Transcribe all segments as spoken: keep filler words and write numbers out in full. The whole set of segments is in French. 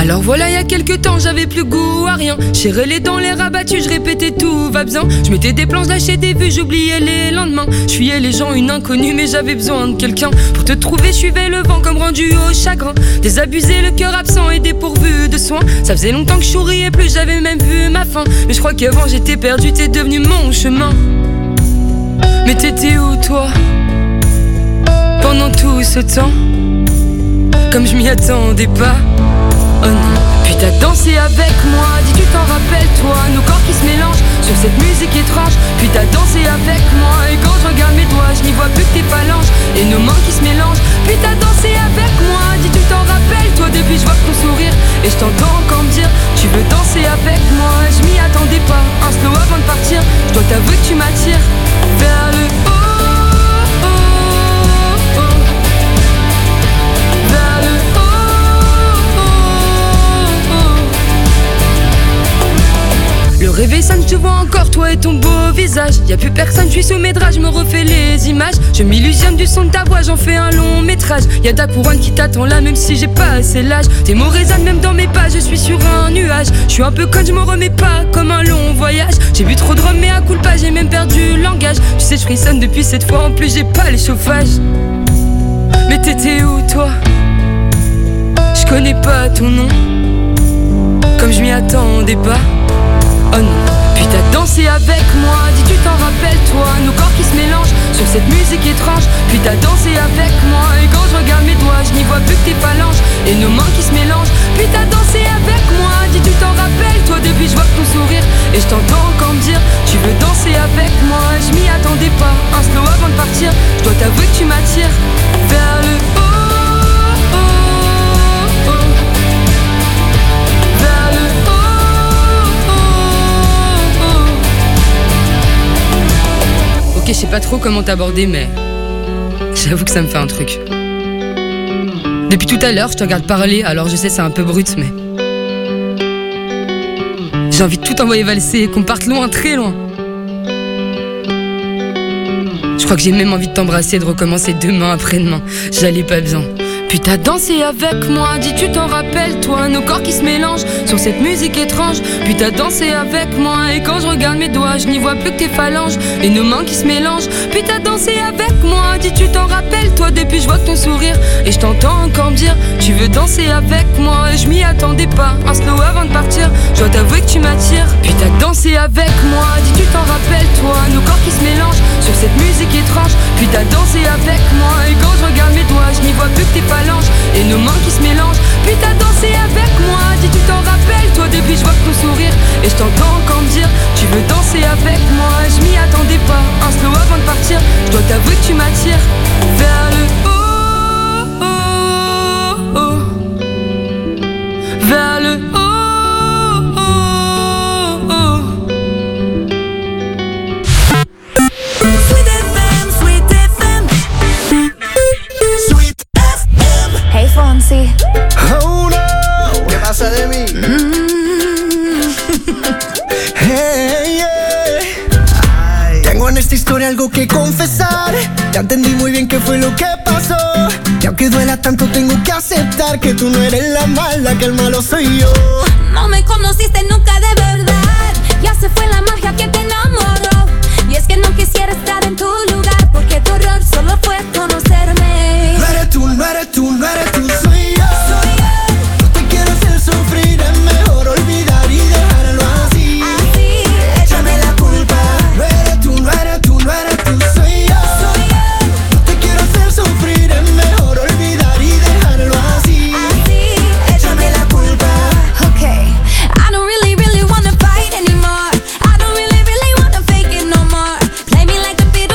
Alors voilà, il y a quelques temps, j'avais plus goût à rien. J'ai les dents, les rabattus, je répétais tout va bien. Je mettais des plans, lâchais des vues, j'oubliais les lendemains. Je fuyais les gens, une inconnue, mais j'avais besoin de quelqu'un. Pour te trouver, je suivais le vent comme rendu au chagrin. Désabusé, le cœur absent et dépourvu de soins. Ça faisait longtemps que je souriais plus, j'avais même vu ma fin. Mais je crois qu'avant j'étais perdu, t'es devenu mon chemin. Mais t'étais où toi pendant tout ce temps? Comme je m'y attendais pas. Oh non. Puis t'as dansé avec moi, dis tu t'en rappelles toi. Nos corps qui se mélangent sur cette musique étrange. Puis t'as dansé avec moi. Et quand je regarde mes doigts, je n'y vois plus que tes phalanges et nos mains qui se mélangent. Puis t'as dansé avec moi, dis tu t'en rappelles toi. Depuis je vois ton sourire et je t'entends encore me dire tu veux danser avec moi. Je m'y attendais pas, un slow avant de partir. Je dois t'avouer que tu m'attires vers le haut. Le réveil sonne, je te vois encore, toi et ton beau visage. Y'a plus personne, je suis sous mes draps, je me refais les images. Je m'illusionne du son de ta voix, j'en fais un long métrage. Y'a ta couronne qui t'attend là, même si j'ai pas assez l'âge. Tes mots résonnent même dans mes pas, je suis sur un nuage. Je suis un peu conne, je me remets pas comme un long voyage. J'ai bu trop de rhum, mais à coup de pas, j'ai même perdu le langage. Tu sais, je frissonne depuis cette fois, en plus j'ai pas les chauffages. Mais t'étais où toi? Je connais pas ton nom, comme je m'y attendais pas. Oh non. Puis t'as dansé avec moi, dis tu t'en rappelles toi. Nos corps qui se mélangent sur cette musique étrange. Puis t'as dansé avec moi. Et quand je regarde mes doigts, je n'y vois plus que tes phalanges et nos mains qui se mélangent. Puis t'as dansé avec moi, dis tu t'en rappelles toi. Depuis je vois ton sourire et je t'entends encore me dire tu veux danser avec moi. Je m'y attendais pas, un slow avant de partir. Je dois t'avouer que tu m'attires vers le haut. Ok, je sais pas trop comment t'aborder, mais j'avoue que ça me fait un truc. Depuis tout à l'heure, je te regarde parler, alors je sais c'est un peu brut, mais j'ai envie de tout envoyer valser et qu'on parte loin, très loin. Je crois que j'ai même envie de t'embrasser et de recommencer demain après-demain. J'allais pas bien. Puis t'as dansé avec moi, dis tu t'en rappelles toi. Nos corps qui se mélangent sur cette musique étrange. Puis t'as dansé avec moi. Et quand je regarde mes doigts, je n'y vois plus que tes phalanges et nos mains qui se mélangent. Puis t'as dansé avec moi, dis tu t'en rappelles toi. Depuis je vois ton sourire et je t'entends encore me dire tu veux danser avec moi. Et je m'y attendais pas, un slow avant de partir. Je dois t'avouer que tu m'attires. Puis t'as dansé avec moi, dis tu t'en rappelles toi. Nos corps qui se mélangent sur cette musique étrange. Puis t'as dansé avec moi. Et quand je regarde mes doigts, je n'y vois plus que tes phalanges et nos mains qui se mélangent. Puis t'as dansé avec moi, dis tu t'en rappelles toi. Depuis je vois ton sourire et je t'entends encore me dire tu veux danser avec moi. Je m'y attendais pas, un slow avant de partir. Je dois t'avouer que tu m'attires vers le haut, oh, oh, vers le haut, oh, oh. Sweet F M, Sweet F M, Sweet F M. Hey Fonsi. Oh no, ¿qué pasa de mí? Mm. Hey, yeah. Ay. Tengo en esta historia algo que confesar. Ya entendí muy bien qué fue lo que pasó. Y aunque duela tanto tengo que aceptar que tú no eres la mala, que el malo soy yo. No me conociste nunca de verdad. Ya se fue la magia que te enamoró. Y es que no quisiera estar en tu lugar, porque tu error solo fue conocerme. No eres tú, no eres tú, no eres tú, soy yo. Soy yo. No te quiero hacer sufrir, es mejor olvidar y dejarlo así. Así, Échame la culpa. No eres tú, no eres tú, no eres tú, soy yo. soy yo. No te quiero hacer sufrir, es mejor olvidar y dejarlo así. Así, Échame la culpa. okay. I don't really, really wanna fight anymore. I don't really, really wanna fake it no more. Play me like a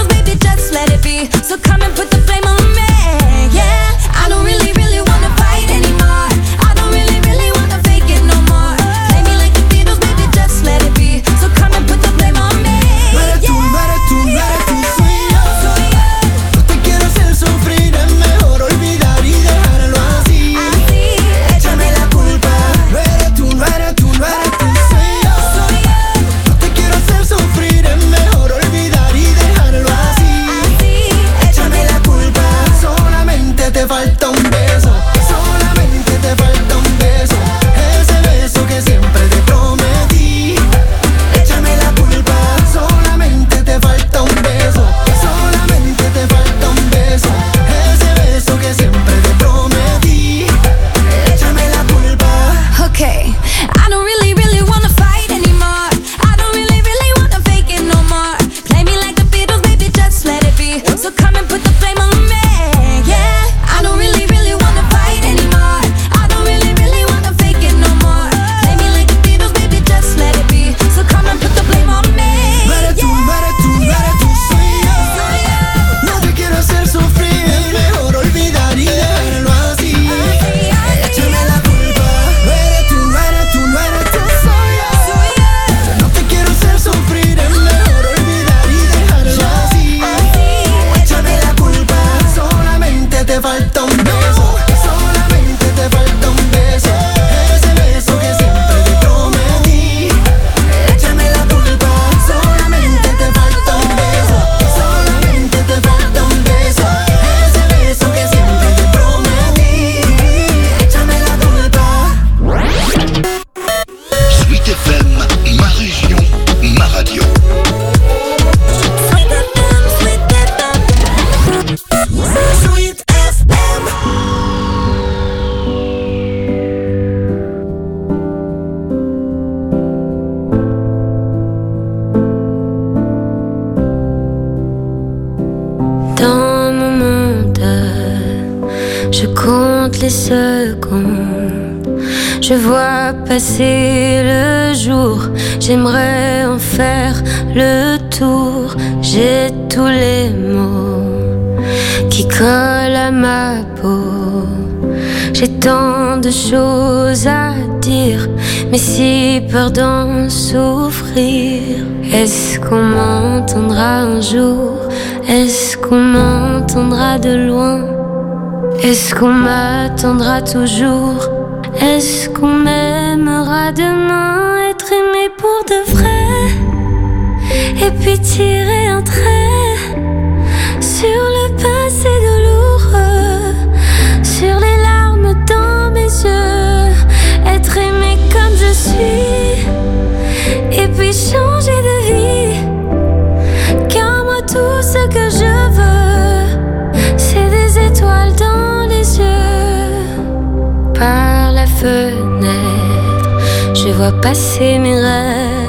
les secondes. Je vois passer le jour, j'aimerais en faire le tour. J'ai tous les mots qui collent à ma peau. J'ai tant de choses à dire, mais si peur d'en souffrir. Est-ce qu'on m'entendra un jour? Est-ce qu'on m'entendra de loin? Est-ce qu'on m'attendra toujours? Est-ce qu'on m'aimera demain? Être aimé pour de vrai, et puis tirer un trait sur le passé douloureux, sur les larmes dans mes yeux. Être aimé comme je suis, et puis changer de vie. Car moi tout ce que je veux, c'est des étoiles dans les yeux. Par la fenêtre, je vois passer mes rêves.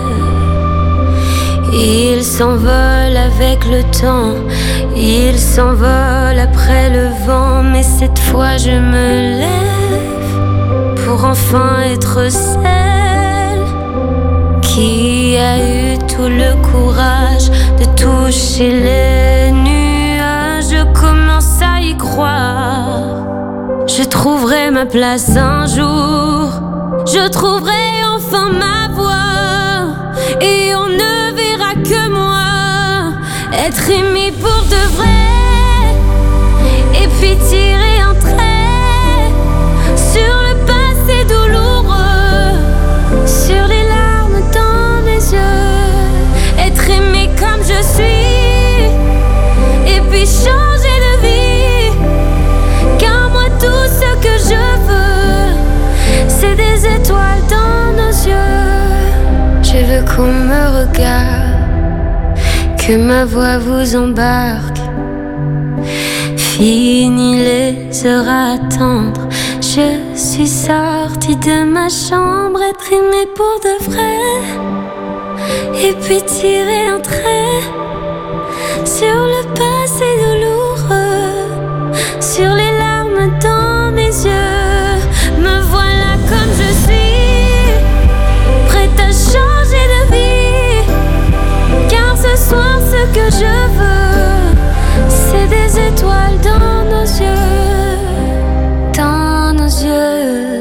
Ils s'envolent avec le temps, ils s'envolent après le vent. Mais cette fois je me lève pour enfin être celle qui a eu tout le courage de toucher les nuages. Je commence à y croire. Je trouverai ma place un jour. Je trouverai enfin ma voix, et on ne verra que moi. Être aimé pour de vrai, et puis tirer un trait sur le passé douloureux, sur les larmes dans mes yeux. Être aimé comme je suis, et puis changer de vie. Car moi tout ce que je veux, c'est des étoiles dans nos yeux. Je veux qu'on me regarde, que ma voix vous embarque. Fini les heures à attendre, je suis sortie de ma chambre. Être aimée pour de vrai, et puis tirer un trait sur le passé douloureux, sur les larmes dans mes yeux. Me voilà comme je suis, prête à changer de vie. Car ce soir ce que je veux, c'est des étoiles dans nos yeux, dans nos yeux.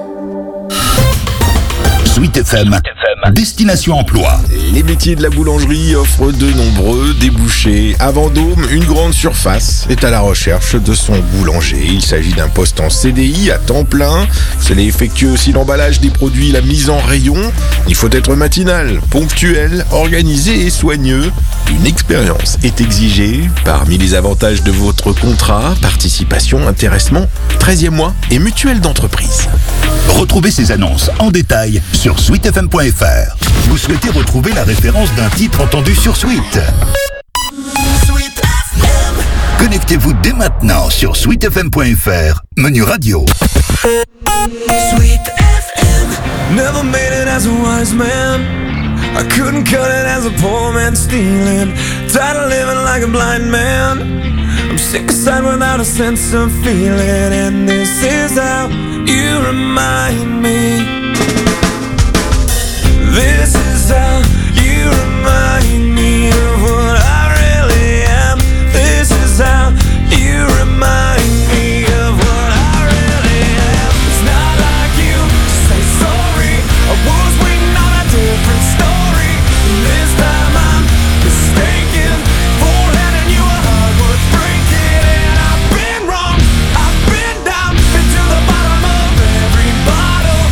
Sweet F M, Destination Emploi. Les métiers de la boulangerie offrent de nombreux débouchés. À Vendôme, une grande surface est à la recherche de son boulanger. Il s'agit d'un poste en C D I à temps plein. Vous allez effectuer aussi l'emballage des produits, la mise en rayon. Il faut être matinal, ponctuel, organisé et soigneux. Une expérience est exigée. Parmi les avantages de votre contrat, participation, intéressement, treizième mois et mutuelle d'entreprise. Retrouvez ces annonces en détail sur sweet f m point f r. Vous souhaitez retrouver la référence d'un titre entendu sur Sweet? Sweet F M. Connectez-vous dès maintenant sur sweet f m point f r, menu radio. Sweet F M. Never made it as a wise man. I couldn't cut it as a poor man stealing. Tired of living like a blind man. I'm sick aside without a sense of feeling. And this is how you remind me. This is how you remind me of what I really am. This is how you remind me of what I really am. It's not like you to say sorry. I was waiting on a different story. And this time I'm mistaken for handing you a heart worth breaking. And I've been wrong, I've been down, been to the bottom of every bottle.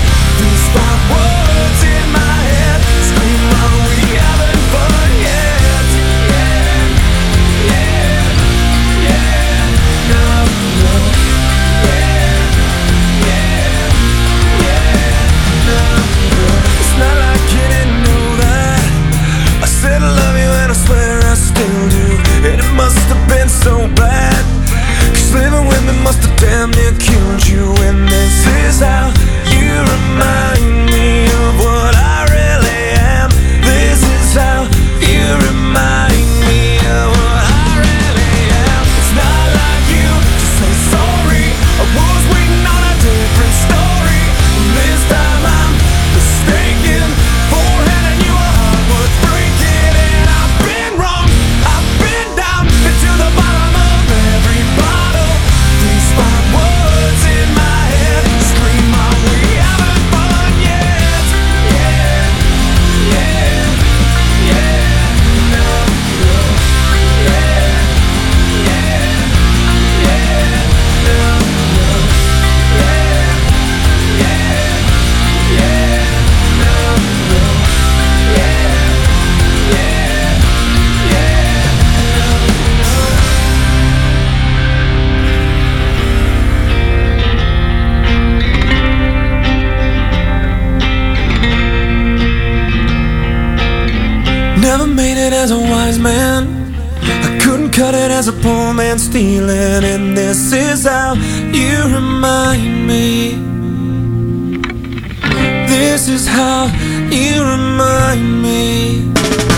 Never made it as a wise man, I couldn't cut it as a poor man stealing. And this is how you remind me. This is how you remind me.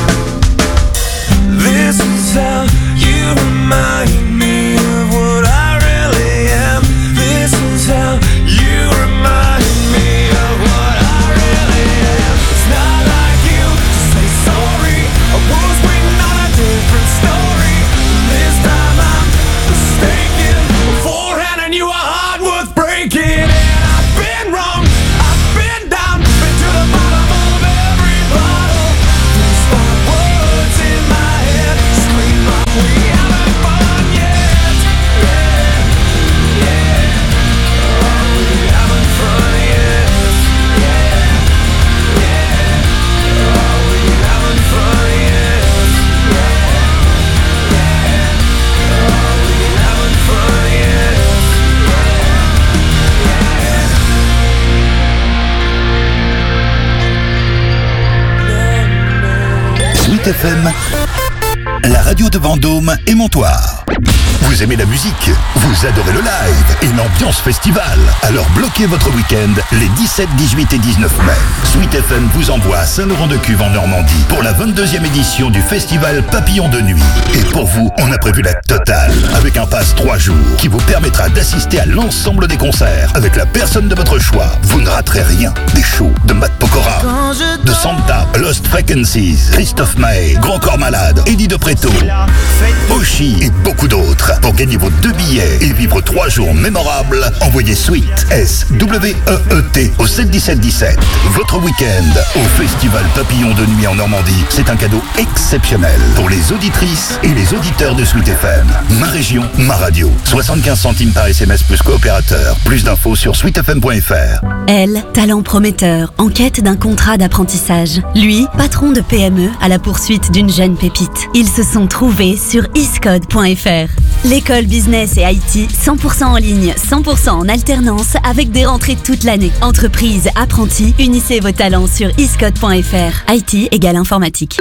This is how you remind me of what I really am. This is how you remind me of what I really am. It's not like you to say sorry. I was waiting on a different story. This time I'm mistaken for handing you a heart worth breaking. And I've been wrong, I've been down, been to the bottom of every bottle. These five words in my head scream out, we haven't fun yet. Yeah, yeah. Oh, we haven't fun yet. Yeah, yeah. Oh, we haven't fun yet. Yeah, yeah. Oh, we haven't fun yet. Sweet F M, la radio de Vendôme et Montoire. Vous aimez la musique, vous adorez le live et l'ambiance festival. Alors bloquez votre week-end les dix-sept, dix-huit et dix-neuf mai. Sweet F M vous envoie à Saint-Laurent-de-Cuve en Normandie pour la vingt-deuxième édition du festival Papillon de Nuit. Et pour vous, on a prévu la totale avec un pass trois jours qui vous permettra d'assister à l'ensemble des concerts avec la personne de votre choix. Vous ne raterez rien. Des shows de Matt Pokora, de Santa, Lost Frequencies, Christophe Maé, Grand Corps Malade, Eddie De Pretto, Oshi et beaucoup d'autres. Pour gagner vos deux billets et vivre trois jours mémorables, envoyez Sweet, S W E E T au sept dix-sept dix-sept. Votre week-end au Festival Papillon de Nuit en Normandie, c'est un cadeau exceptionnel pour les auditrices et les auditeurs de Sweet F M. Ma région, ma radio. soixante-quinze centimes par S M S plus coopérateur. Plus d'infos sur sweet f m point f r. Elle, talent prometteur, en quête d'un contrat d'apprentissage. Lui, patron de P M E à la poursuite d'une jeune pépite. Ils se sont trouvés sur iscode point f r. L'école business et I T cent pour cent en ligne, cent pour cent en alternance avec des rentrées toute l'année. Entreprise, apprentis, unissez vos talents sur iscode point f r. I T égale informatique.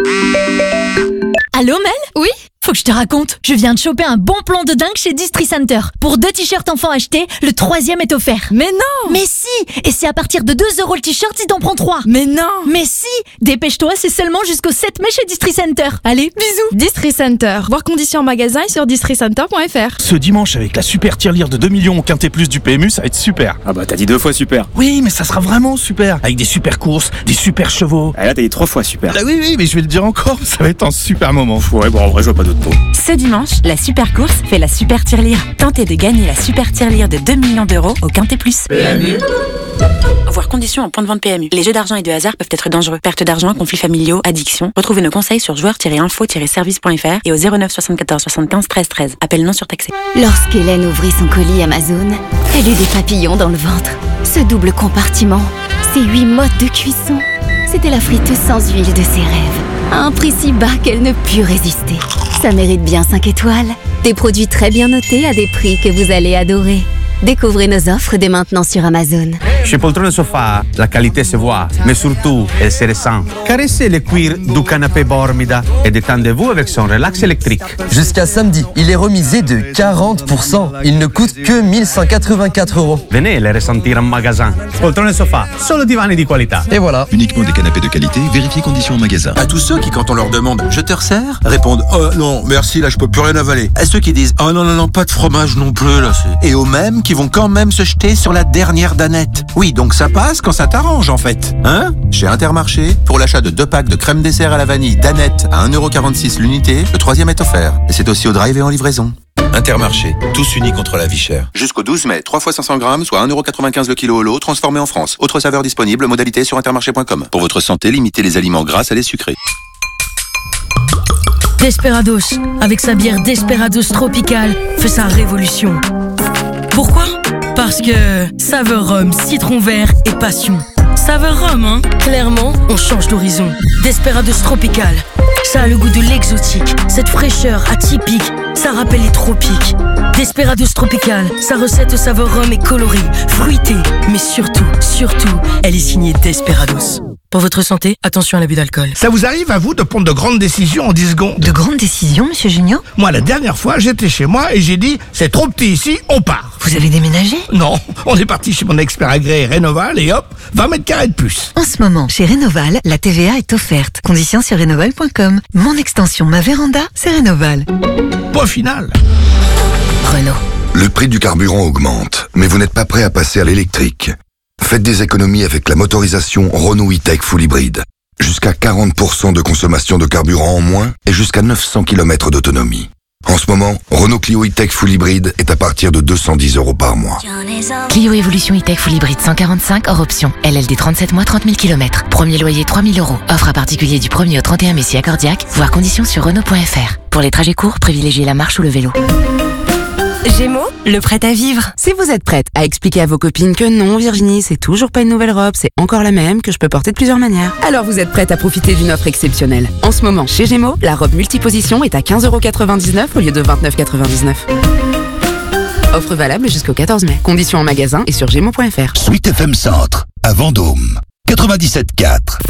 Allô Mel ? Oui ? Faut que je te raconte, je viens de choper un bon plan de dingue chez Distri Center. Pour deux t-shirts enfants achetés, le troisième est offert. Mais non! Mais si! Et c'est à partir de deux euros le t-shirt si t'en prends trois. Mais non! Mais si! Dépêche-toi, c'est seulement jusqu'au sept mai chez Distri Center. Allez, bisous! Distri Center. Voir conditions en magasin et sur distri center point f r. Ce dimanche, avec la super tirelire de deux millions au Quintet Plus du P M U, ça va être super. Ah bah t'as dit deux fois super. Oui, mais ça sera vraiment super. Avec des super courses, des super chevaux. Ah là t'as dit trois fois super. Ah oui, oui, mais je vais le dire encore, ça va être un super moment. Ouais, bon en vrai je vois pas d'autre mot. Ce dimanche, la super course fait la super tirelire. Tentez de gagner la super tirelire de deux millions d'euros au Quintet Plus. P M U. Voir conditions en point de vente P M U. Les jeux d'argent et de hasard peuvent être dangereux. Perte d'argent, conflits familiaux, addiction. Retrouvez nos conseils sur joueurs tiret info tiret service point f r et au zéro neuf soixante-quatorze soixante-quinze treize treize. Appel non surtaxé. Lorsqu'Hélène ouvrit son colis Amazon, elle eut des papillons dans le ventre. Ce double compartiment, ces huit modes de cuisson, c'était la friteuse sans huile de ses rêves. À un prix si bas qu'elle ne put résister. Ça mérite bien cinq étoiles. Des produits très bien notés à des prix que vous allez adorer. Découvrez nos offres dès maintenant sur Amazon. Chez Poltrone Sofa, la qualité se voit, mais surtout, elle se ressent. Caressez le cuir du canapé Bormida et détendez-vous avec son relax électrique. Jusqu'à samedi, il est remisé de quarante pour cent. Il ne coûte que mille cent quatre-vingt-quatre euros. Venez le ressentir en magasin. Poltrone Sofa, solo divani di qualità. Et voilà. Uniquement des canapés de qualité, vérifiez conditions en magasin. À tous ceux qui, quand on leur demande « Je te resserre ?» répondent « Oh non, merci, là je peux plus rien avaler. » À ceux qui disent « Oh non, non, non, pas de fromage non plus, là c'est... » Et aux mêmes qui vont quand même se jeter sur la dernière danette. Oui, donc ça passe quand ça t'arrange en fait. Hein ? Chez Intermarché, pour l'achat de deux packs de crème dessert à la vanille danette à un euro quarante-six l'unité, le troisième est offert. Et c'est aussi au drive et en livraison. Intermarché, tous unis contre la vie chère. Jusqu'au douze mai, trois fois cinq cents grammes, soit un euro quatre-vingt-quinze le kilo au lot, transformé en France. Autre saveur disponible, modalité sur intermarché point com. Pour votre santé, limitez les aliments gras à les sucrés. Desperados, avec sa bière Desperados Tropical, fait sa révolution. Pourquoi ? Parce que saveur rhum, citron vert et passion. Saveur rhum, hein ? Clairement, on change d'horizon. Desperados Tropical, ça a le goût de l'exotique. Cette fraîcheur atypique, ça rappelle les tropiques. Desperados Tropical, sa recette saveur rhum est colorée, fruitée, mais surtout, surtout, elle est signée Desperados. Pour votre santé, attention à l'abus d'alcool. Ça vous arrive à vous de prendre de grandes décisions en dix secondes? De grandes décisions, monsieur Junior? Moi, la dernière fois, j'étais chez moi et j'ai dit, c'est trop petit ici, on part. Vous avez déménagé? Non, on est parti chez mon expert agréé Rénoval et hop, vingt mètres carrés de plus. En ce moment, chez Rénoval, la T V A est offerte. Conditions sur rénoval point com. Mon extension, ma véranda, c'est Rénoval. Point final. Renault. Le prix du carburant augmente, mais vous n'êtes pas prêt à passer à l'électrique. Faites des économies avec la motorisation Renault E-Tech Full Hybrid. Jusqu'à quarante pour cent de consommation de carburant en moins et jusqu'à neuf cents kilomètres d'autonomie. En ce moment, Renault Clio E-Tech Full Hybrid est à partir de deux cent dix euros par mois. Clio Evolution E-Tech Full Hybrid cent quarante-cinq hors option. L L D trente-sept mois, trente mille kilomètres. Premier loyer trois mille euros. Offre à particulier du premier au trente et un mai si accordiaque. Voir conditions sur Renault point F R. Pour les trajets courts, privilégiez la marche ou le vélo. Gémeaux, le prêt à vivre. Si vous êtes prête à expliquer à vos copines que non, Virginie, c'est toujours pas une nouvelle robe, c'est encore la même, que je peux porter de plusieurs manières, alors vous êtes prête à profiter d'une offre exceptionnelle. En ce moment, chez Gémeaux, la robe multiposition est à quinze euros quatre-vingt-dix-neuf au lieu de vingt-neuf euros quatre-vingt-dix-neuf. Offre valable jusqu'au quatorze mai. Conditions en magasin et sur gémeaux point F R. Sweet F M Centre, à Vendôme, quatre-vingt-dix-sept quatre.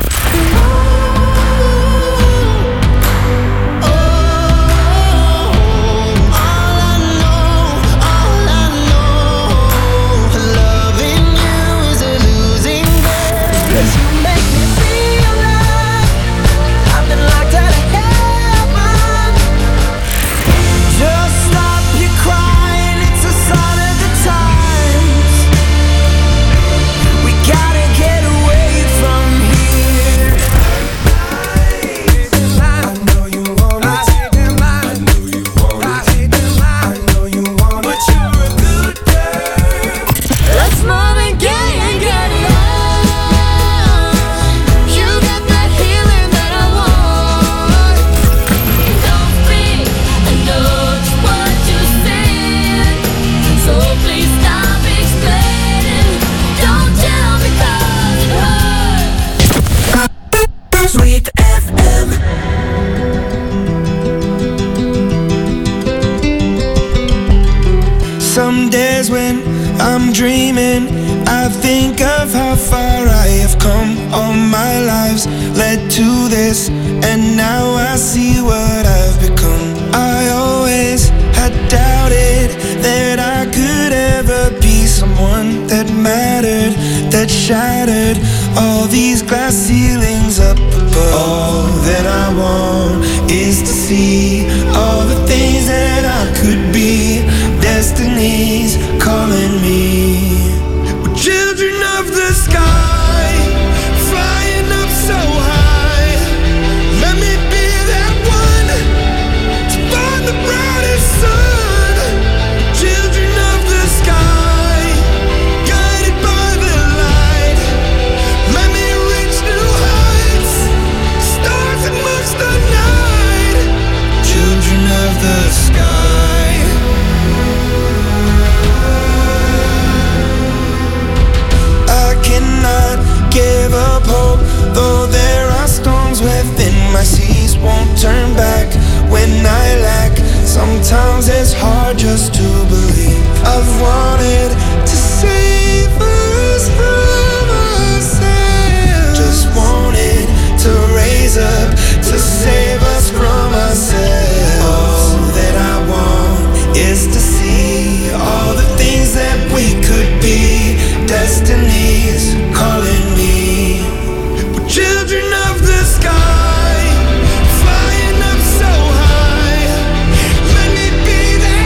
Some days when I'm dreaming, I think of how far I have come. All my lives led to this, and now I see what I've become. I always had doubted that I could ever be someone that mattered, that shattered all these glass ceilings up above. All that I want is to see all the things that I could be. Destiny's calling me. We're children of the sky, flying up so high. Let me be that one to find the brightest sun. Children of the sky, guided by the light. Let me reach new heights, stars amongst the night. Children of the sky. Give up hope, though there are storms within my seas. Won't turn back when I lack. Sometimes it's hard just to believe. I've wanted to save us from ourselves. Just wanted to raise up to save us from ourselves. All that I want is to see all the things that we could be. Destiny's calling me. We're children of the sky, flying up so high. Let me be that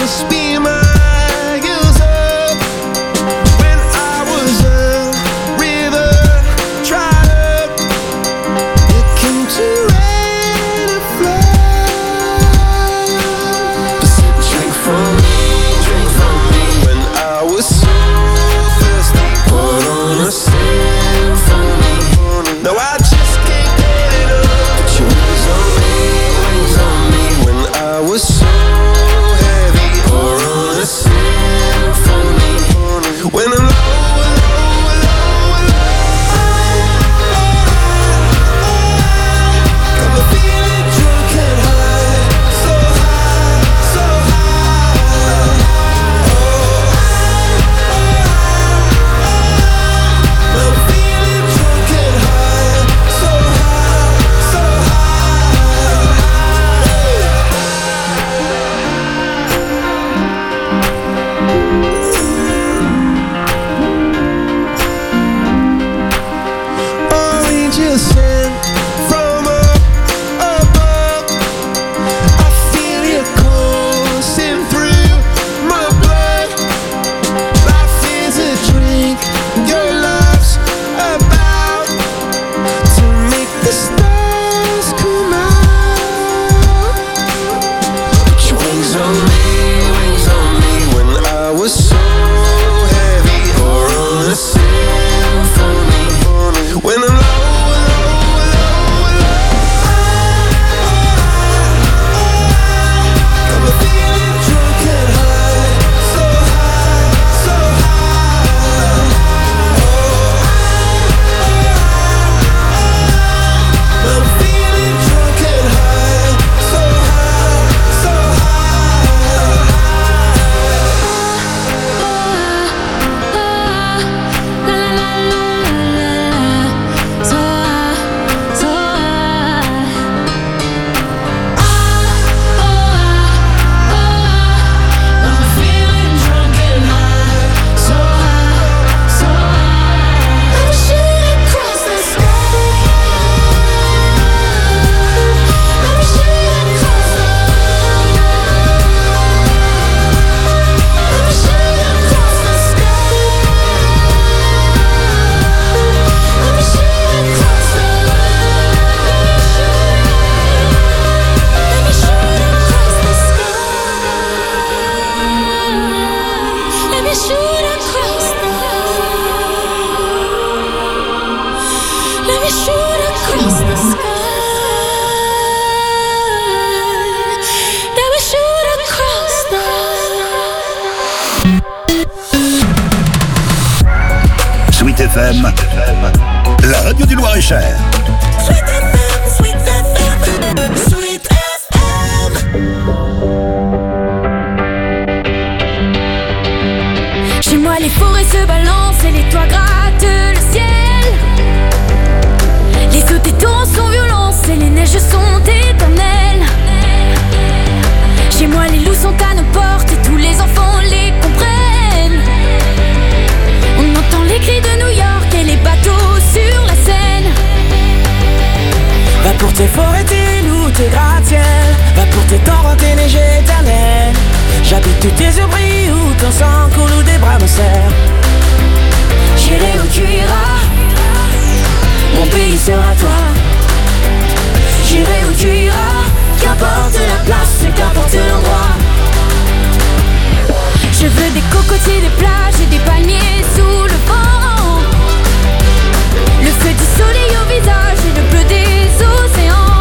must be miles up. When I was a river dried up, it came to rain and flood. Drink from me, drink from me. When I was so thirsty, put on a symphony. No, I just can't get it up. Put your wings on me, wings on me. When I was so heavy, pour on a symphony. When I'm low, low, low, low, got me feeling drunk and high, so high, so high. I'm feeling drunk and high, so high, so high. Angels sent from up above. I feel you coursing through my blood. Life is a drink, your love's about to make the stars come out. Put your wings on me, wings on me. When I was so heavy, pour on a symphony. When I'm low, low, low, low, got me feeling drunk and high, so high, so high. I'm feeling drunk and high, so high, so Sweet F M, la radio du Loir-et-Cher. Sweet F M, Sweet F M, Sweet F M. Chez moi les forêts se balancent et les toits grattent le ciel. Les eaux des torrents sont violentes et les neiges sont éternelles. Chez moi les loups sont à nos portes et tous les enfants les comprennent. On entend les cris de New York et les bateaux sur la Seine. Va pour tes forêts, tes loups, tes gratte-ciel. Va pour tes torrents, tes neiges éternelles. J'habite où tes yeux brillent, où ton sang coule, où des bras me serrent. J'irai où tu iras, Mon pays sera toi. j'irai où tu iras. Qu'importe la place et qu'importe l'endroit. Je veux des cocotiers, des plages et des palmiers sous le vent. Le feu du soleil au visage et le bleu des océans.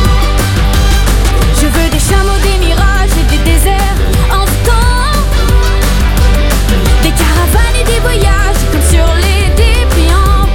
Je veux des chameaux, des mirages et des déserts en tout temps. Des caravanes et des voyages comme sur les dépliants.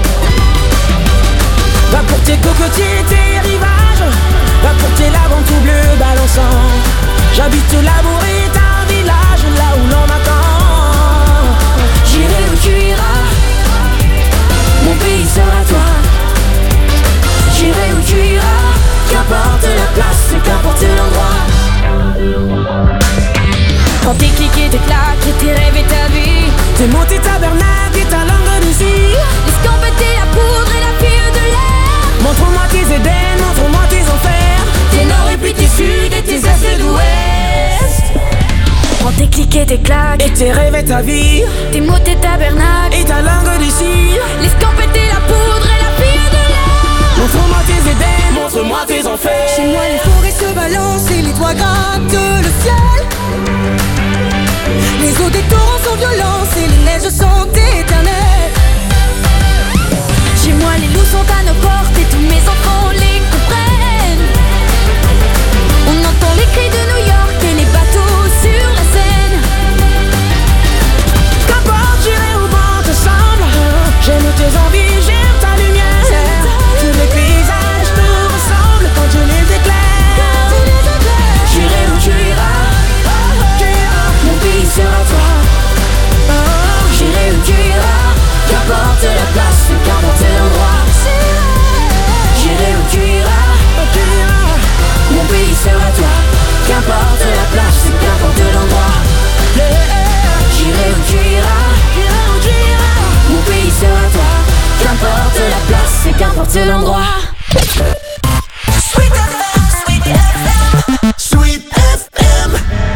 Va pour tes cocotiers, tes rivages. Va pour tes laves tout bleu balançant. J'habite l'amour est un village là où l'on m'attend. J'irai où tu iras, Mon pays sera toi. j'irai où tu iras. Qu'importe la place et qu'importe l'endroit. Quand tes clics et tes claques et tes rêves et ta vie, Tes mots, tes tabernacles et ta langue de cire. l'escampette et la poudre et la fille de l'air. Montre-moi tes Éden, montre-moi tes enfers. Tes nord et puis tes sud et tes est et d'ouest. Prends tes kicks et tes claques. Et tes rêves et ta vie. Tes mots, tes tabernacles. Et ta langue d'ici. L'escampette et la poudre et la fille de là. Montre-moi tes Éden, montre-moi tes enfers. Chez moi les forêts se balancent et les toits grattent le ciel. Les eaux des torrents sont violentes et les neiges sont éternelles. Chez moi les loups sont à nos portes et tous mes enfants les comprennent. On entend les cris de New York et les bateaux sur la Seine. Qu'importe, j'irai au bord ensemble. J'aime tes envies, j'aime ta lumière. Tous les paysages te ressemblent quand tu les éclaires. J'irai où tu iras, mon pays sera toi. J'irai où tu iras, qu'importe la place, qu'importe l'endroit. J'irai où tu iras, mon pays sera toi. Qu'importe la place, qu'importe l'endroit. J'irai où tu iras, mon pays sera toi. Qu'importe la place, qu'importe l'endroit. Sweet F M, Sweet F M, Sweet F M.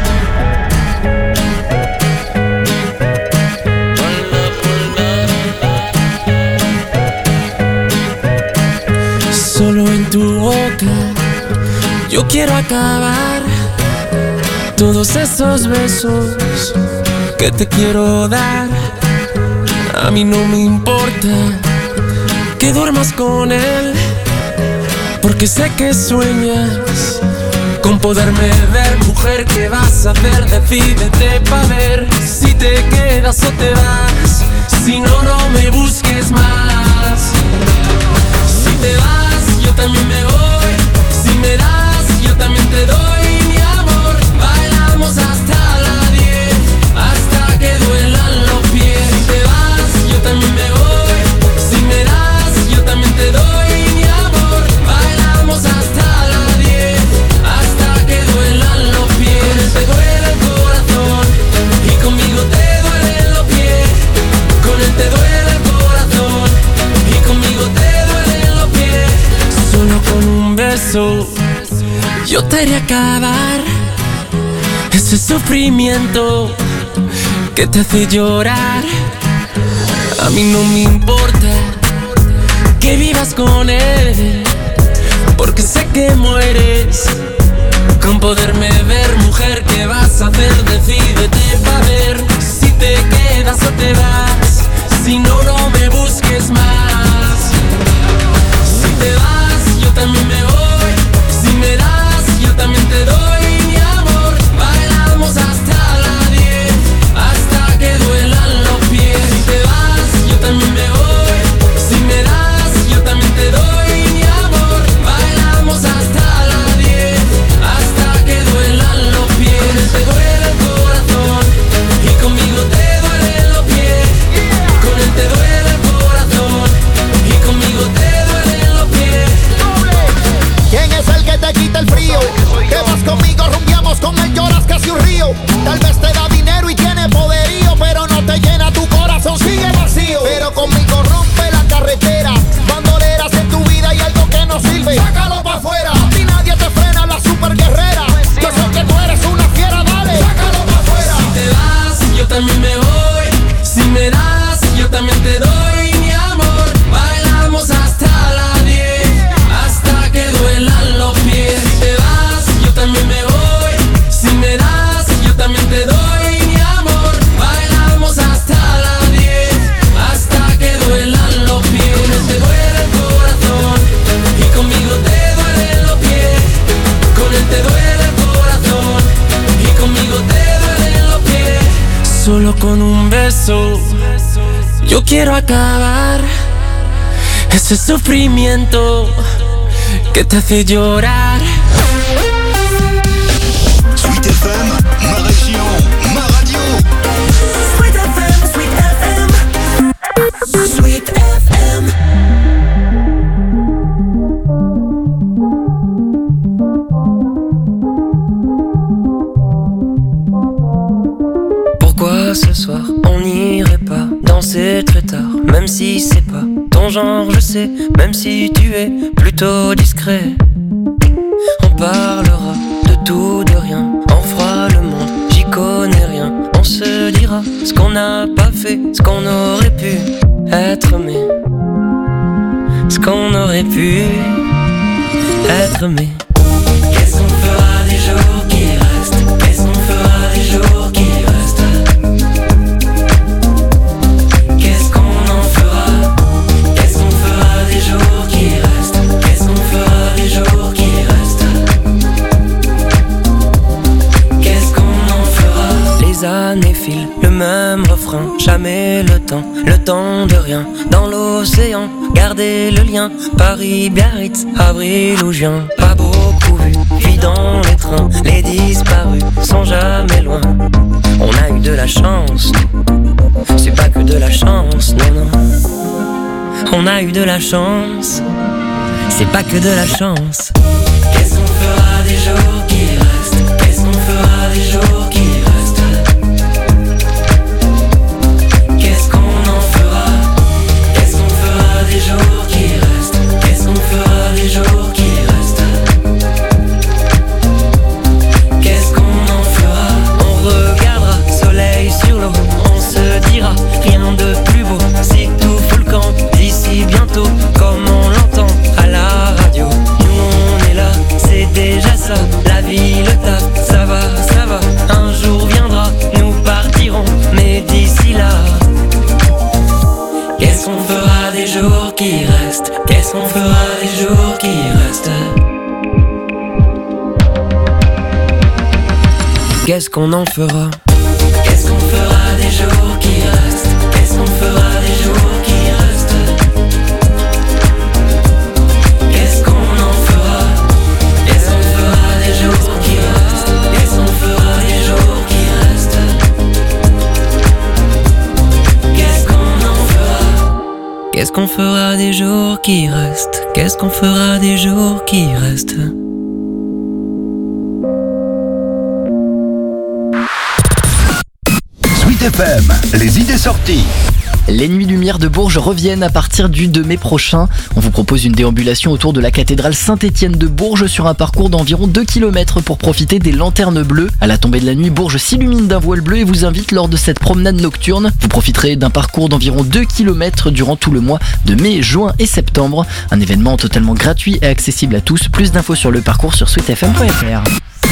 Solo en tu boca yo quiero acabar todos esos besos que te quiero dar. A mí no me importa que duermas con él, porque sé que sueñas con poderme ver. Mujer, ¿qué vas a hacer? Decídete pa' ver si te quedas o te vas. Si no, no me busques más. Si te vas, yo también me voy. Si me das, yo también te doy mi amor. Bailamos hasta las diez, hasta que duelan los pies. Si te vas, yo también me voy. Si me das, yo también te doy mi amor. Bailamos hasta las diez, hasta que duelan los pies. Te duele el corazón y conmigo te duelen los pies. Con él te duele el corazón y conmigo te duelen los pies. Solo con un beso yo te haré acabar ese sufrimiento que te hace llorar. A mí no me importa que vivas con él, porque sé que mueres con poderme ver. Mujer, ¿qué vas a hacer? Decídete pa' ver si te quedas o te vas. Si no, no me busques más. Si te vas, yo también me voy. Si me das, yo también te doy mi amor. Bailamos hasta las diez, hasta que duelan los pies. Si te vas, yo también me voy. Si me das, yo también te doy mi amor. Bailamos hasta las diez, hasta que duelan los pies. Te duele el corazón y conmigo te duelen los pies. Con él te duele el corazón y conmigo te duelen los pies. ¿Quién es el que te quita el frío? Te vas conmigo, rumbiamos con él, lloras casi un río. Tal vez te da dinero y tiene poderío, pero no te llena tu corazón, sigue vacío. Pero conmigo rompe la carretera. Bandoleras en tu vida y algo que no sirve, sácalo pa' afuera. Y nadie te frena, la super guerrera. Yo sé que tú eres una fiera, dale, sácalo pa' afuera. Si te vas, yo también me voy. Si me das, yo también te doy mi amor. Bailamos hasta las diez, hasta que duelan los pies. Si te vas, yo también me voy. Si me das, yo también te doy mi amor. Bailamos hasta las diez, hasta que duelan los pies. Con él te duele el corazón y conmigo te duelen los pies. Con él te duele el corazón y conmigo te duelen los pies. Solo con un beso yo quiero acabar ese sufrimiento que te hace llorar. Sweet F M, ma région, ma radio. Sweet F M, Sweet F M, Sweet F M. Pourquoi ce soir on n'irait pas danser très tard? Même si c'est pas ton genre, je sais. Même si tu es plutôt discret. On parlera de tout, de rien. On fera le monde, j'y connais rien. fera, ce qu'on n'a pas fait, ce qu'on aurait pu être aimé, ce qu'on aurait pu être aimé. Qu'est-ce qu'on fera des jours qui restent? Qu'est-ce qu'on fera des jours qui restent? Qu'est-ce qu'on en fera? Qu'est-ce qu'on fera des jours qui restent? Qu'est-ce qu'on fera des jours qui restent? Qu'est-ce qu'on en fera? Les années filent, le même refrain, jamais le temps, le temps de rien. Dans l'océan, gardez le lien, Paris, Biarritz, avril ou juin. Pas beaucoup vu, puis dans les trains, les disparus sont jamais loin. On a eu de la chance, c'est pas que de la chance, non, non. On a eu de la chance, c'est pas que de la chance. Qu'est-ce qu'on fera des jours qui restent? Qu'est-ce qu'on fera des jours qui restent? Qu'est-ce qu'on en fera? Qu'est-ce qu'on fera des jours qui restent? Qu'est-ce qu'on fera des jours qui restent? Qu'est-ce qu'on en fera? On regardera soleil sur l'eau, on se dira rien de plus beau. Si tout fout le camp d'ici bientôt, comme on l'entend à la radio. Nous on est là, c'est déjà ça. La vie, le taf, ça va, ça va. Un jour viendra, nous partirons, mais d'ici là, qu'est-ce qu'on fera des jours qui restent? Qu'est-ce qu'on fera des jours qui restent? Qu'est-ce qu'on en fera? Qu'est-ce qu'on fera des jours qui restent? Qu'est-ce qu'on fera des jours qui restent? Qu'est-ce qu'on en fera? Qu'est-ce qu'on fera des jours qui restent? Qu'est-ce qu'on fera des jours qui restent? Qu'est-ce qu'on en fera? Qu'est-ce qu'on fera des jours qui restent? Qu'est-ce qu'on fera des jours qui restent? Sweet F M, les idées sorties. Les Nuits Lumière de Bourges reviennent à partir du deux mai prochain. On vous propose une déambulation autour de la cathédrale Saint-Étienne de Bourges sur un parcours d'environ deux kilomètres pour profiter des lanternes bleues. À la tombée de la nuit, Bourges s'illumine d'un voile bleu et vous invite lors de cette promenade nocturne. Vous profiterez d'un parcours d'environ deux kilomètres durant tout le mois de mai, juin et septembre. Un événement totalement gratuit et accessible à tous. Plus d'infos sur le parcours sur sweet f m point f r.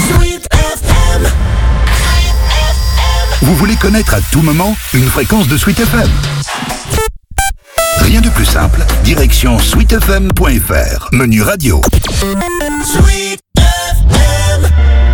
Vous voulez connaître à tout moment une fréquence de Sweet F M? Rien de plus simple, direction sweet f m point f r, menu radio. Sweet F M.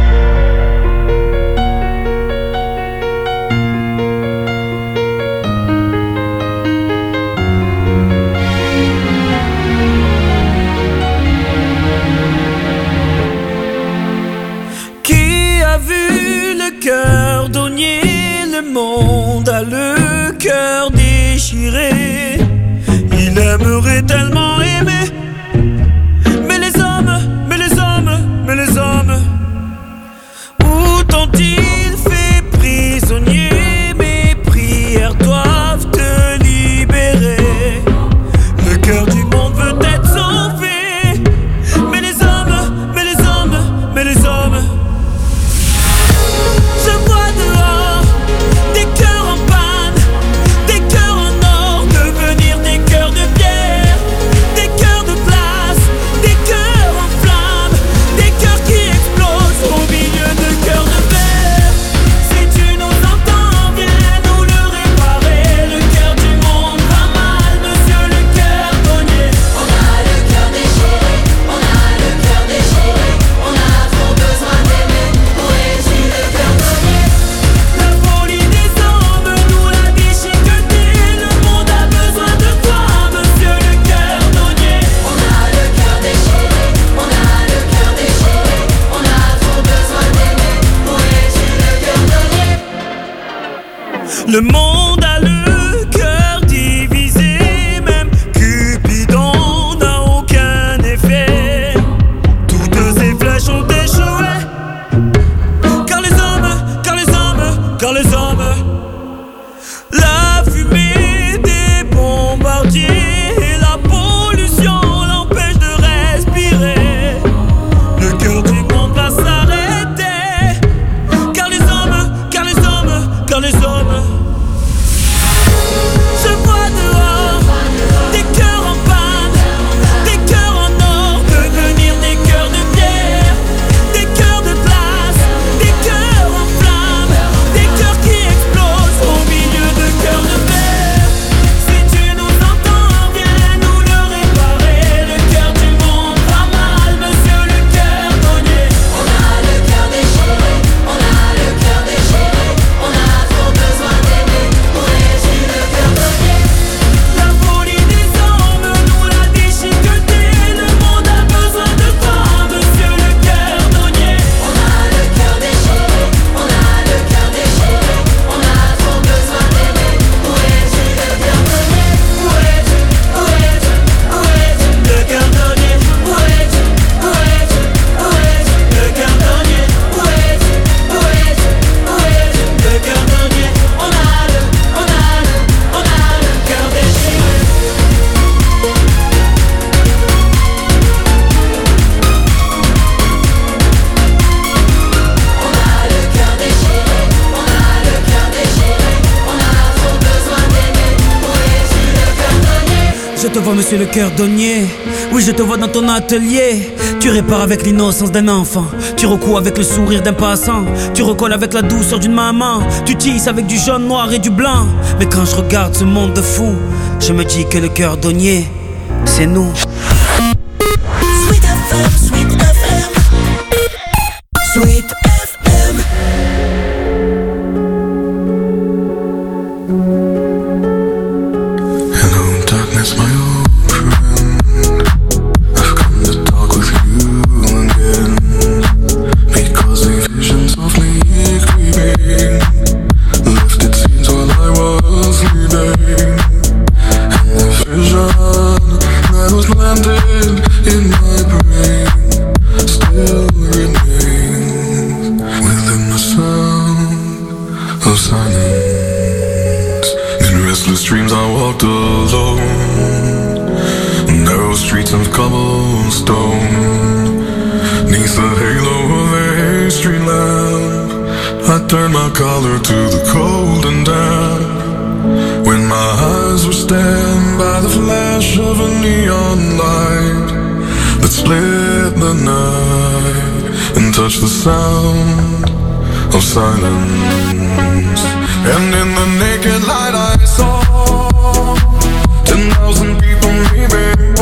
Qui a vu le cœur d'Ognier? Le monde a le cœur déchiré. Il aimerait tellement aimer, mais les hommes, mais les hommes, mais les hommes, où t'ont-ils fait prisonnier? Mes prières doivent te libérer. Le cœur du monde veut être sauvé, mais les hommes, mais les hommes, mais les hommes. Je vois dehors des cœurs en panne, des cœurs en or devenir des cœurs de pierre, des cœurs de glace, des cœurs en flammes, des cœurs qui explosent au milieu de cœurs de verre. Si tu nous entends, viens nous le réparer. Le cœur du monde va mal, monsieur le cœur d'Ognier. On a le cœur déchiré, on a le cœur déchiré, on a trop besoin d'aimer. Où est-il le cœur d'Ognier? La folie des hommes nous l'a déchiqueté. Le monde a besoin de toi, monsieur le cœur d'Ognier. On a le cœur déchiré, on a le cœur déchiré, on a trop besoin d'aimer. Où est-il le cœur d'Ognier? Le monde a le cœur divisé, même Cupidon n'a aucun effet. Toutes ces flèches ont échoué. Car les hommes, car les hommes, car les hommes, la fumée des bombardiers et la pollution l'empêchent de respirer. Le cœur du monde va s'arrêter. Car les hommes, car les hommes, car les hommes Je te vois monsieur le cordonnier, oui je te vois dans ton atelier. Tu répares avec l'innocence d'un enfant, tu recoues avec le sourire d'un passant, tu recolles avec la douceur d'une maman, tu tisses avec du jaune, noir et du blanc. Mais quand je regarde ce monde de fou, je me dis que le cordonnier, c'est nous. Sweet F M, Sweet F M, Sweet F M. Hello darkness, my old friend. I've come to talk with you again, because the visions of me creeping left its scenes while I was sleeping, and the vision that was landed in my brain still remains within the sound of silence. In restless dreams I walked alone, narrow streets of cobblestone, neath the halo of a street lamp. I turned my collar to the cold and damp, when my eyes were stabbed by the flash of a neon light that split the night and touched the sound of silence. And in the naked light I saw ten thousand people weeping,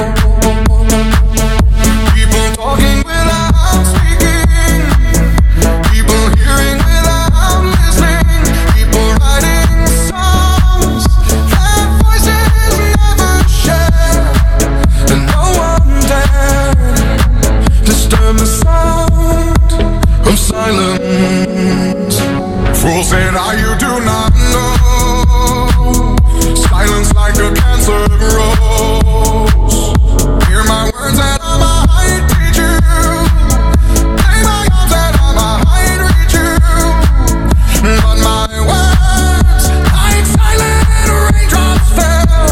people talking without speaking, people hearing without listening, people writing songs that voices never share, and no one dared disturb the sound of silence. Fool said, "Ah, you do not know, silence like a cancer grows. Hear my words that I might teach you, play my arms that I might reach you, but my words like silent raindrops fell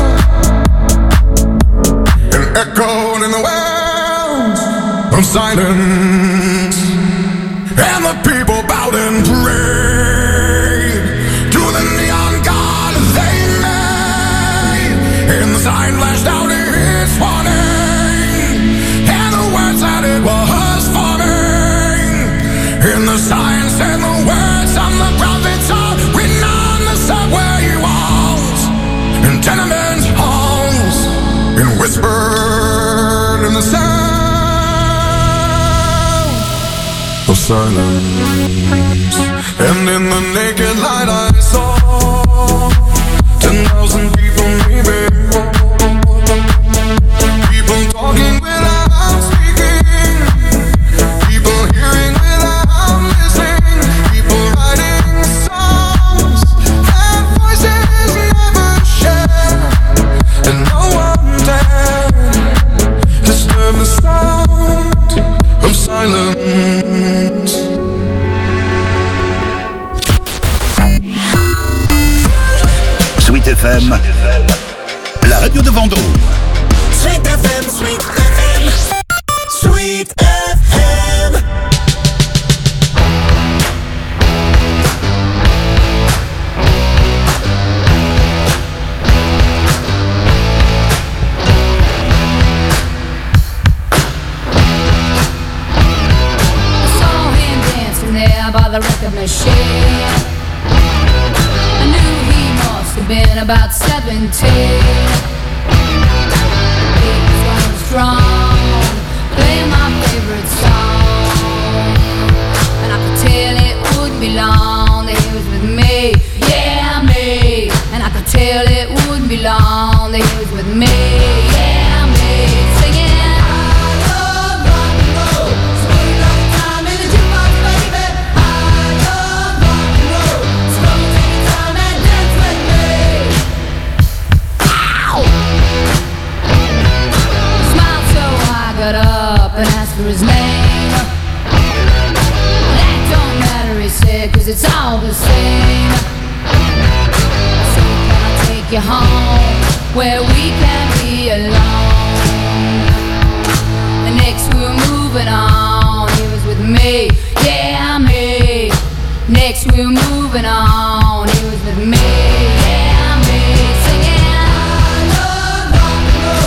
and echoed in the wells of silence, and the people bowed and prayed to the neon god they made, and the sign flashed out its warning, and the words that it was forming, and the sign said the words on the prophets are written on the subway walls and tenement halls, and whispered in the sound of silence. And in the naked light I saw ten thousand people weeping, people talking without speaking, people hearing without listening, people writing songs that voices never share, and no one dared disturb the sound of silence. Sweet F M, la radio de Vendôme. Sweet F M, Sweet F M, Sweet F M. I saw him dancing there by the record machine. I knew he must have been about seventeen. He was going strong, playing my favorite song, and I could tell it wouldn't be long that he was with me, yeah me. And I could tell it wouldn't be long that he was with me, yeah me. Singing I love rock and roll, slow down time in the jukebox, baby. I love rock and roll, slow down time and dance with me. Ow! He smiled so I got up and asked for his name. That don't matter, he said, cause it's all the same. I said, can I take you home where we can be alone? And next we were moving on, he was with me, yeah me. Next we were moving on, he was with me, yeah me. Singing I love rock and roll.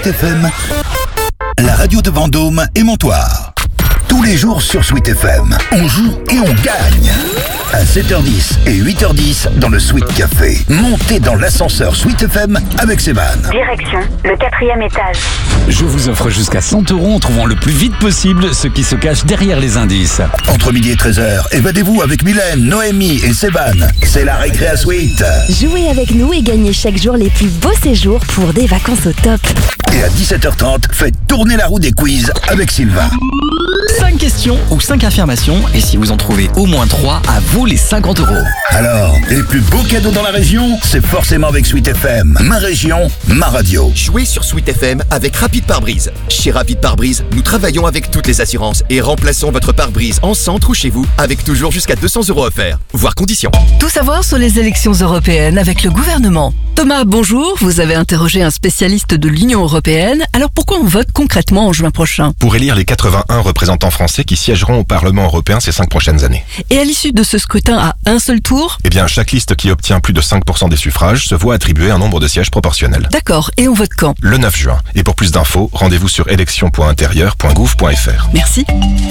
F M, la radio de Vendôme et Montoire. Tous les jours sur Sweet F M, on joue et on gagne. À sept heures dix et huit heures dix dans le Sweet Café. Montez dans l'ascenseur Sweet F M avec Sévan. Direction, le quatrième étage. Je vous offre jusqu'à cent euros en trouvant le plus vite possible ce qui se cache derrière les indices. Entre midi et treize heures, évadez-vous avec Mylène, Noémie et Sévan. C'est la récré à Sweet. Jouez avec nous et gagnez chaque jour les plus beaux séjours pour des vacances au top. Et à dix-sept heures trente, faites tourner la roue des quiz avec Sylvain. cinq questions ou cinq affirmations, et si vous en trouvez au moins trois, à vous les cinquante euros. Alors, les plus beaux cadeaux dans la région, c'est forcément avec Sweet F M. Ma région, ma radio. Jouez sur Sweet F M avec Rapide Pare-Brise. Chez Rapide Pare-Brise, nous travaillons avec toutes les assurances et remplaçons votre pare-brise en centre ou chez vous avec toujours jusqu'à deux cents euros offerts. Voir conditions. Tout savoir sur les élections européennes avec le gouvernement. Thomas, bonjour. Vous avez interrogé un spécialiste de l'Union européenne. Alors pourquoi on vote concrètement en juin prochain? Pour élire les quatre-vingt-un représentants français qui siégeront au Parlement européen ces cinq prochaines années. Et à l'issue de ce scrutin à un seul tour? Eh bien, chaque liste qui obtient plus de cinq pour cent des suffrages se voit attribuer un nombre de sièges proportionnel. D'accord. Et on vote quand? Le neuf juin. Et pour plus d'infos, rendez-vous sur élections point intérieur point gouv point f r. Merci.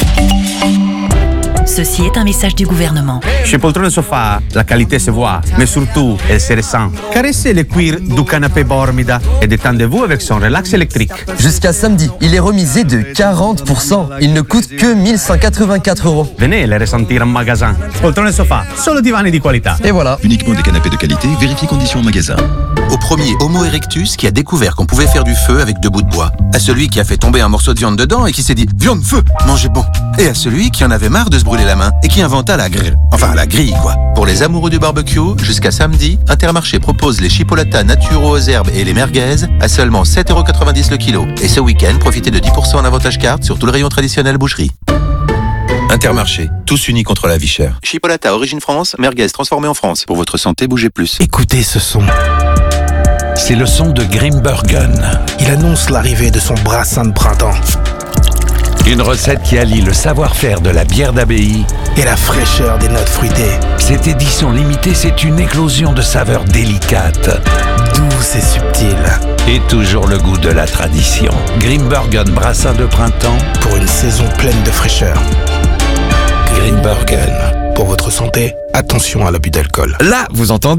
Ceci est un message du gouvernement. Chez Poltrone Sofa, la qualité se voit, mais surtout, elle se ressent. Caressez le cuir du canapé Bormida et détendez-vous avec son relax électrique. Jusqu'à samedi, il est remisé de quarante pour cent. Il ne coûte que mille cent quatre-vingt-quatre euros. Venez le ressentir en magasin. Poltrone Sofa, solo divani di qualità. Et voilà. Uniquement des canapés de qualité, vérifiez conditions en magasin. Au premier Homo erectus qui a découvert qu'on pouvait faire du feu avec deux bouts de bois. À celui qui a fait tomber un morceau de viande dedans et qui s'est dit « Viande, feu, mangez bon ». Et à celui qui en avait marre de se brûler la main et qui inventa la grille. Enfin, la grille, quoi. Pour les amoureux du barbecue, jusqu'à samedi, Intermarché propose les chipolatas naturaux aux herbes et les merguez à seulement sept euros quatre-vingt-dix le kilo. Et ce week-end, profitez de dix pour cent en avantage carte sur tout le rayon traditionnel boucherie. Intermarché, tous unis contre la vie chère. Chipolata, origine France, merguez transformée en France. Pour votre santé, bougez plus. Écoutez ce son. C'est le son de Grimbergen. Il annonce l'arrivée de son brassin de printemps. Une recette qui allie le savoir-faire de la bière d'abbaye et la fraîcheur des notes fruitées. Cette édition limitée, c'est une éclosion de saveurs délicates, douces et subtiles. Et toujours le goût de la tradition. Grimbergen brassin de printemps pour une saison pleine de fraîcheur. Grimbergen. Pour votre santé, attention à l'abus d'alcool. Là, vous entendez ?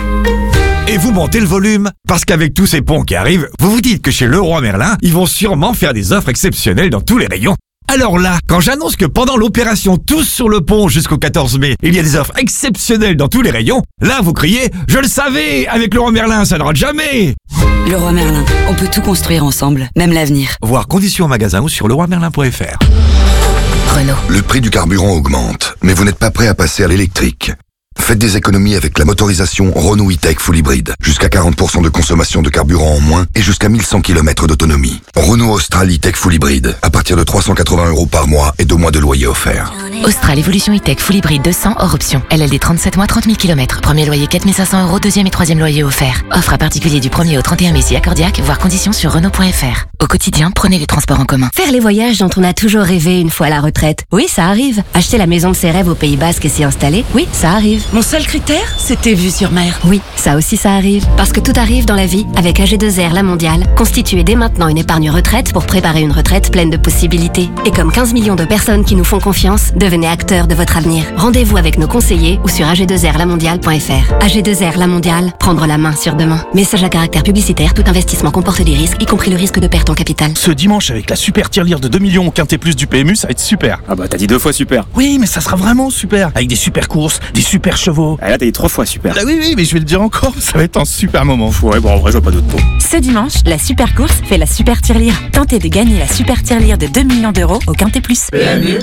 Et vous montez le volume, parce qu'avec tous ces ponts qui arrivent, vous vous dites que chez Leroy Merlin, ils vont sûrement faire des offres exceptionnelles dans tous les rayons. Alors là, quand j'annonce que pendant l'opération Tous sur le pont jusqu'au quatorze mai, il y a des offres exceptionnelles dans tous les rayons, là vous criez « Je le savais, avec Leroy Merlin, ça ne rate jamais !» Leroy Merlin, on peut tout construire ensemble, même l'avenir. Voir conditions en magasin ou sur leroy merlin point f r. Renault. Le prix du carburant augmente, mais vous n'êtes pas prêt à passer à l'électrique. Faites des économies avec la motorisation Renault E-Tech Full Hybrid. Jusqu'à quarante pour cent de consommation de carburant en moins et jusqu'à mille cent kilomètres d'autonomie. Renault Austral E-Tech Full Hybrid. À partir de trois cent quatre-vingts euros par mois et deux mois de loyer offert. Austral Evolution E-Tech Full Hybrid deux cents hors option. L L D trente-sept mois, trente mille kilomètres. Premier loyer quatre mille cinq cents euros, deuxième et troisième loyer offert. Offre à particulier du premier au trente et un mai si accordiaque, voir conditions sur Renault point f r. Au quotidien, prenez les transports en commun. Faire les voyages dont on a toujours rêvé une fois à la retraite. Oui, ça arrive. Acheter la maison de ses rêves au Pays Basque et s'y installer. Oui, ça arrive. Mon seul critère, c'était vue sur mer. Oui, ça aussi ça arrive. Parce que tout arrive dans la vie avec A G deux R La Mondiale. Constituez dès maintenant une épargne retraite pour préparer une retraite pleine de possibilités. Et comme quinze millions de personnes qui nous font confiance, devenez acteurs de votre avenir. Rendez-vous avec nos conseillers ou sur a g deux r la mondiale point f r. A G deux R La Mondiale, prendre la main sur demain. Message à caractère publicitaire, tout investissement comporte des risques, y compris le risque de perte en capital. Ce dimanche, avec la super tirelire de deux millions au Quintet Plus du P M U, ça va être super. Ah bah t'as dit deux fois super. Oui, mais ça sera vraiment super. Avec des super courses, des super chevaux. Ah là t'as dit trois fois super. Ah oui, oui, mais je vais le dire encore, ça va être un super moment. Ouais, bon en vrai je vois pas d'autre mot. Ce dimanche, la super course fait la super tirelire. Tentez de gagner la super tirelire de deux millions d'euros au Quintet Plus. P M U.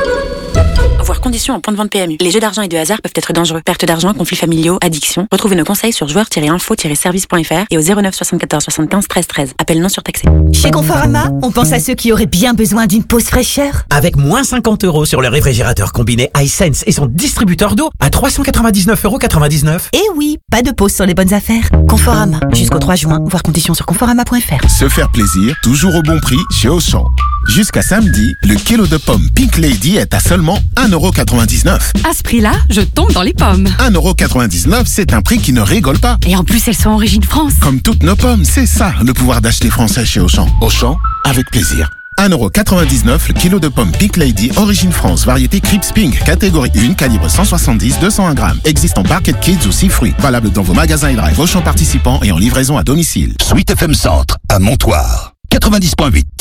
Voir conditions en point de vente P M U. Les jeux d'argent et de hasard peuvent être dangereux. Perte d'argent, conflits familiaux, addiction. Retrouvez nos conseils sur joueurs tiret info tiret service point f r et au zéro neuf soixante-quatorze soixante-quinze treize treize. Appel non surtaxé. Chez Conforama, on pense à ceux qui auraient bien besoin d'une pause fraîcheur. Avec moins cinquante euros sur le réfrigérateur combiné iSense et son distributeur d'eau à trois cent quatre-vingt-dix-neuf euros quatre-vingt-dix-neuf. Et oui, pas de pause sur les bonnes affaires. Conforama, jusqu'au trois juin. Voir conditions sur conforama point f r. Se faire plaisir, toujours au bon prix chez Auchan. Jusqu'à samedi, le kilo de pommes Pink Lady est à seulement seulement un euro quatre-vingt-dix-neuf. À ce prix-là, je tombe dans les pommes. un euro quatre-vingt-dix-neuf, c'est un prix qui ne rigole pas. Et en plus, elles sont origine France. Comme toutes nos pommes, c'est ça, le pouvoir d'acheter français chez Auchan. Auchan, avec plaisir. un euro quatre-vingt-dix-neuf le kilo de pommes Pink Lady, origine France, variété Crips Pink, catégorie un, calibre cent soixante-dix à deux cent un grammes. Existe en Barquette Kids ou six fruits. Valable dans vos magasins et drive Auchan participants et en livraison à domicile. Sweet F M Centre, à Montoire, quatre-vingt-dix point huit.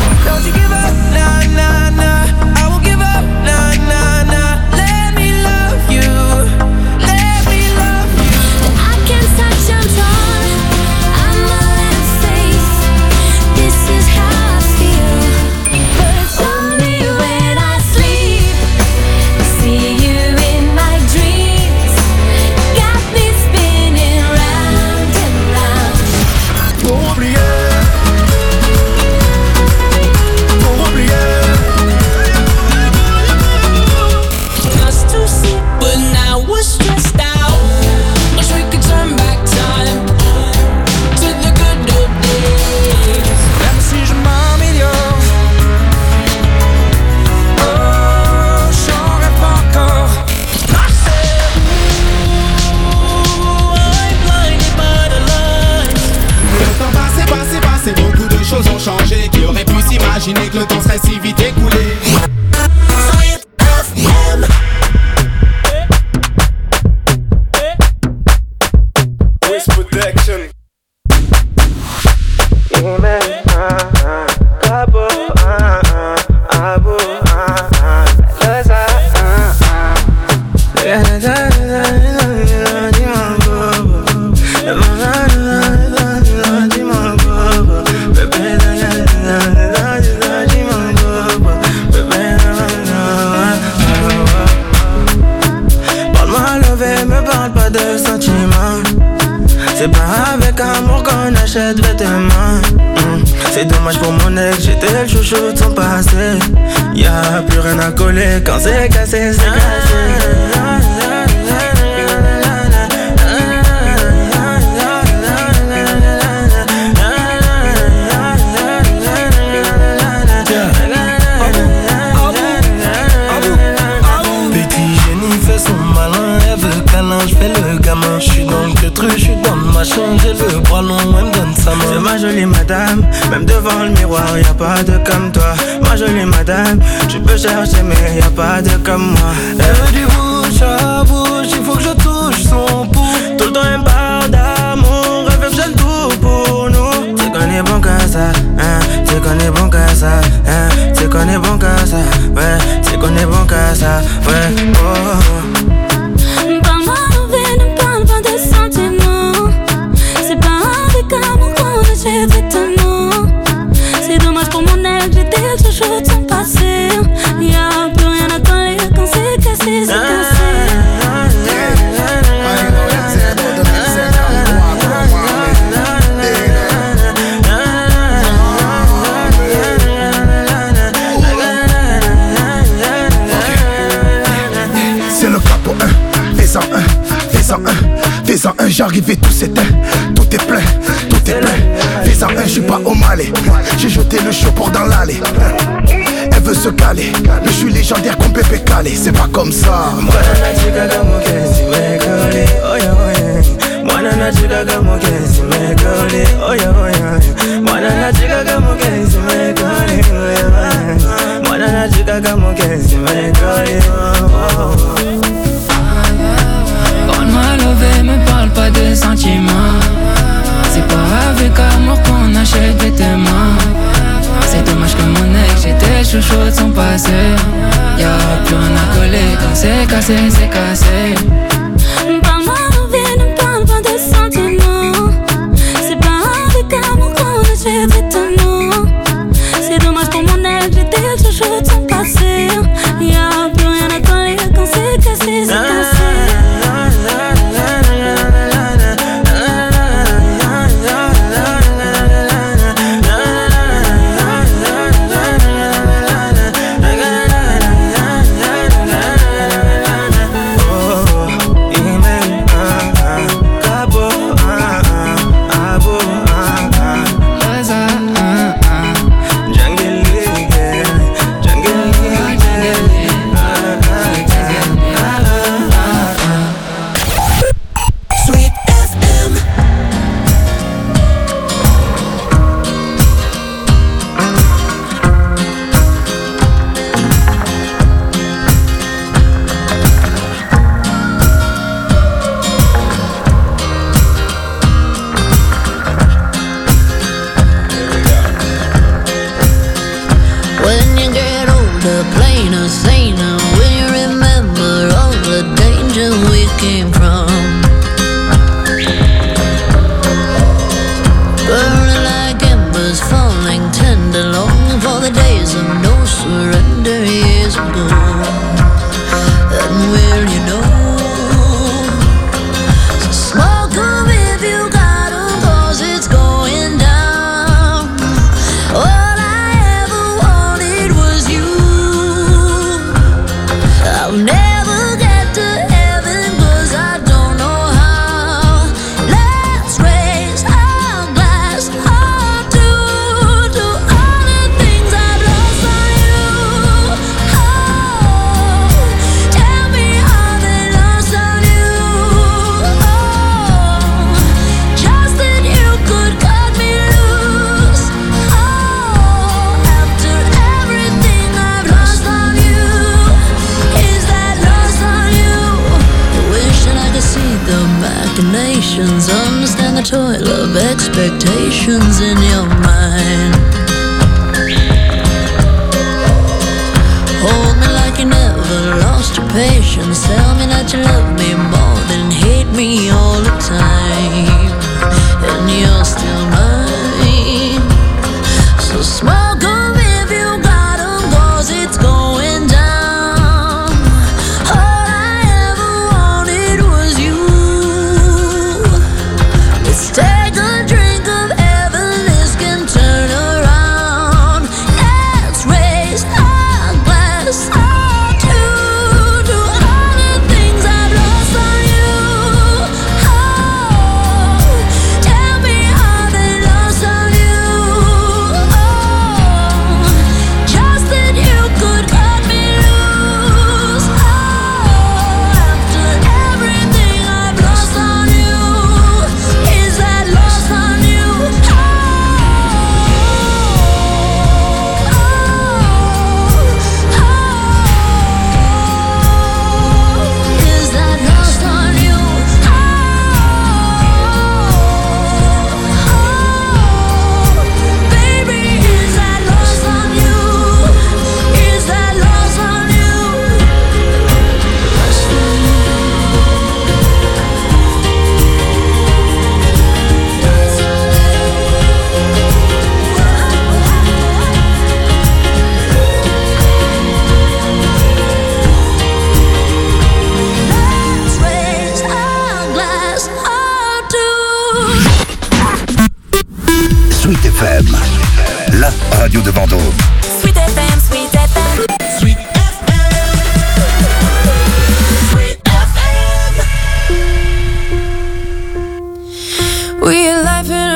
Qui aurait pu s'imaginer que le temps serait si vite écoulé. C'est pas avec amour qu'on achète vêtements. mmh. C'est dommage pour mon ex, j'étais le chouchou de son passé. Y'a plus rien à coller quand c'est cassé, c'est cassé. Je fais le gamin, je suis dans le truc, je suis dans ma chambre, j'ai le bras long, elle me donne sa main. C'est ma jolie madame, même devant le miroir, y'a pas de comme toi. Ma jolie madame, tu peux chercher mais y'a pas de comme moi. Elle veut du bouche à bouche, il faut que je touche son pouls. Tout le temps elle me parle d'amour, elle veut que j'aime tout pour nous. C'est qu'on est bon qu'à ça, hein, c'est qu'on est bon qu'à ça, hein, c'est qu'on est bon qu'à ça, ouais, c'est qu'on est bon qu'à ça, ouais, oh. C'est dommage pour mon ex, j'étais le chouchou de son passé. Y'a plus rien à coller quand c'est cassé, c'est cassé. C'est le capot un, fais-en un, fais-en un, fais-en un, j'arrive et tout s'éteint, tout est plein, tout est plein. Fais-en un, j'suis pas au Malais, j'ai jeté le show pour dans l'allée. Elle veut se caler, mais j'suis légendaire comme Pépé Calé, c'est pas comme ça. Parle-moi lové, me parle pas de sentiments. C'est pas avec amour qu'on achète des témoins. C'est dommage que mon ex, j'étais chouchou de son passé. Y'a plus rien à coller quand c'est cassé, c'est cassé. Parle-moi lové, ne parle pas de sentiments. C'est pas avec amour qu'on achète des témoins. C'est dommage pour mon ex, j'étais chouchou de son passé. Y'a plus rien à coller quand c'est cassé, c'est cassé. Cause I expectations in your mind. Hold me like you never lost your patience. Tell me that you love me more than hate me all the time. And you're still mine. So smoke 'em if you got 'em, 'cause it's going down. All I ever wanted was you. Let's take a drink of heaven, this can turn around. Let's raise our glass all to, to all the things I've lost on you. Oh, tell me how they lost on you. Oh, just that you could cut me loose. Oh, after everything I've lost on you, is that lost on you? Oh, is that lost on you? Baby, is that lost on you? Is that lost on you? Lost on you. Let's raise our glass all to. Sweet F M, la radio de Vendôme. Sweet F M, Sweet F M.